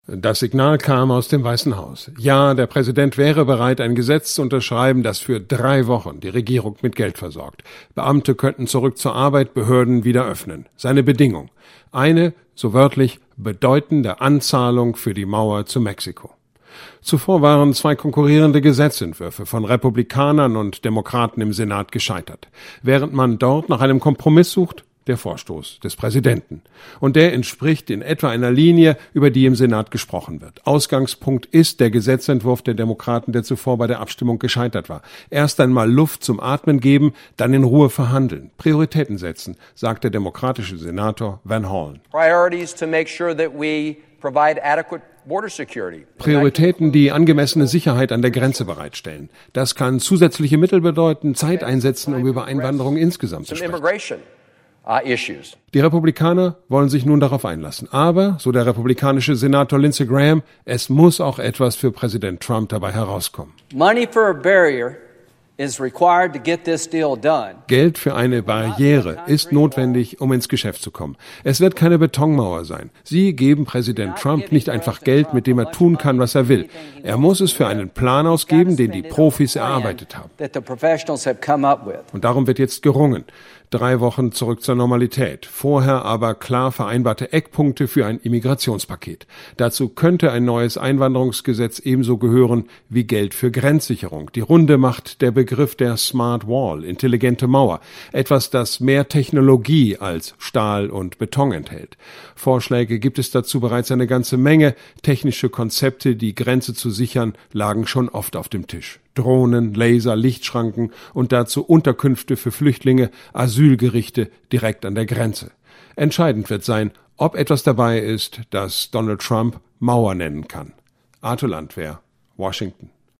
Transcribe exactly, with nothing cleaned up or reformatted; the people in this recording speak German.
Das Signal kam aus dem Weißen Haus. Ja, der Präsident wäre bereit, ein Gesetz zu unterschreiben, das für drei Wochen die Regierung mit Geld versorgt. Beamte könnten zurück zur Arbeit, Behörden wieder öffnen. Seine Bedingung: eine, so wörtlich, bedeutende Anzahlung für die Mauer zu Mexiko. Zuvor waren zwei konkurrierende Gesetzentwürfe von Republikanern und Demokraten im Senat gescheitert. Während man dort nach einem Kompromiss sucht, der Vorstoß des Präsidenten. Und der entspricht in etwa einer Linie, über die im Senat gesprochen wird. Ausgangspunkt ist der Gesetzentwurf der Demokraten, der zuvor bei der Abstimmung gescheitert war. Erst einmal Luft zum Atmen geben, dann in Ruhe verhandeln. Prioritäten setzen, sagt der demokratische Senator Van Hollen. Priorities to make sure that we provide adequate border security. Prioritäten, die angemessene Sicherheit an der Grenze bereitstellen. Das kann zusätzliche Mittel bedeuten, Zeit einsetzen, um über Einwanderung insgesamt zu sprechen. Die Republikaner wollen sich nun darauf einlassen. Aber, so der republikanische Senator Lindsey Graham, es muss auch etwas für Präsident Trump dabei herauskommen. Money for a barrier is required to get this deal done. Geld für eine Barriere ist notwendig, um ins Geschäft zu kommen. Es wird keine Betonmauer sein. Sie geben Präsident Trump nicht einfach Geld, mit dem er tun kann, was er will. Er muss es für einen Plan ausgeben, den die Profis erarbeitet haben. Und darum wird jetzt gerungen. Drei Wochen zurück zur Normalität. Vorher aber klar vereinbarte Eckpunkte für ein Immigrationspaket. Dazu könnte ein neues Einwanderungsgesetz ebenso gehören wie Geld für Grenzsicherung. Die Runde macht der Begriff der Smart Wall, intelligente Mauer. Etwas, das mehr Technologie als Stahl und Beton enthält. Vorschläge gibt es dazu bereits eine ganze Menge. Technische Konzepte, die Grenze zu sichern, lagen schon oft auf dem Tisch. Drohnen, Laser, Lichtschranken und dazu Unterkünfte für Flüchtlinge, Asylgerichte direkt an der Grenze. Entscheidend wird sein, ob etwas dabei ist, das Donald Trump Mauer nennen kann. Arthur Landwehr, Washington.